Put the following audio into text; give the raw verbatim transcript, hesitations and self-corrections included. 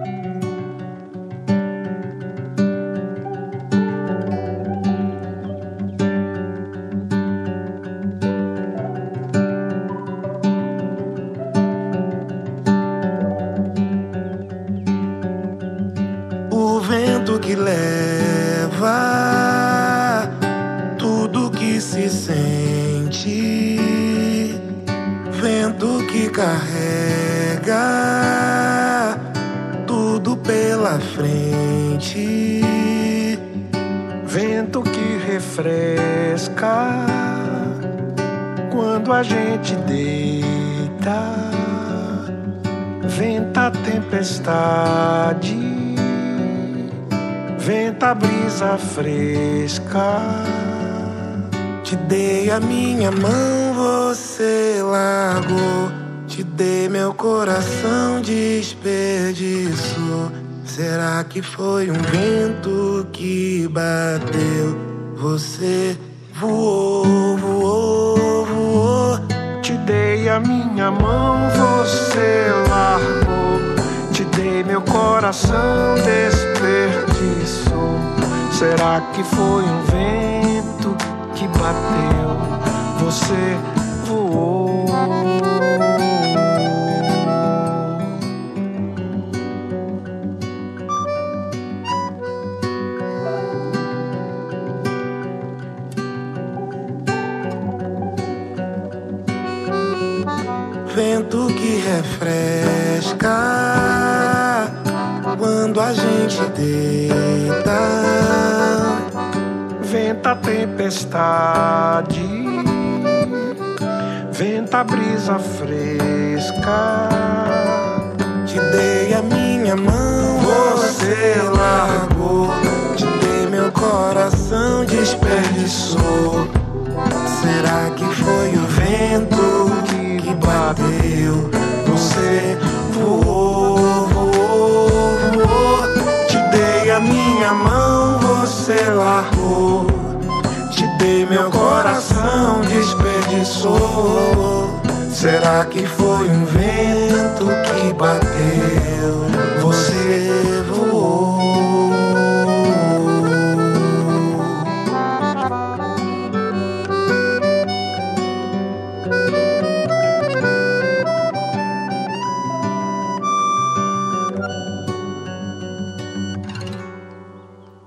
O vento que leva tudo que se sente, vento que carrega tudo pela frente, vento que refresca quando a gente deita, venta a tempestade, venta a brisa fresca. Te dei a minha mão, você largou. Te dei meu coração, desperdiçou. Será que foi um vento que bateu? Você voou, voou, voou. Te dei a minha mão, você largou. Te dei meu coração, desperdiçou. Será que foi um vento que bateu? Você voou. Vento que refresca quando a gente deita, venta a tempestade, venta a brisa fresca. Te dei a minha mão, você largou. Te dei meu coração, desperdiçou. Será que foi o vento que bateu? Você voou, voou, voou. Te dei a minha mão, você largou. Te dei meu coração, desperdiçou. Será que foi um vento que bateu? Você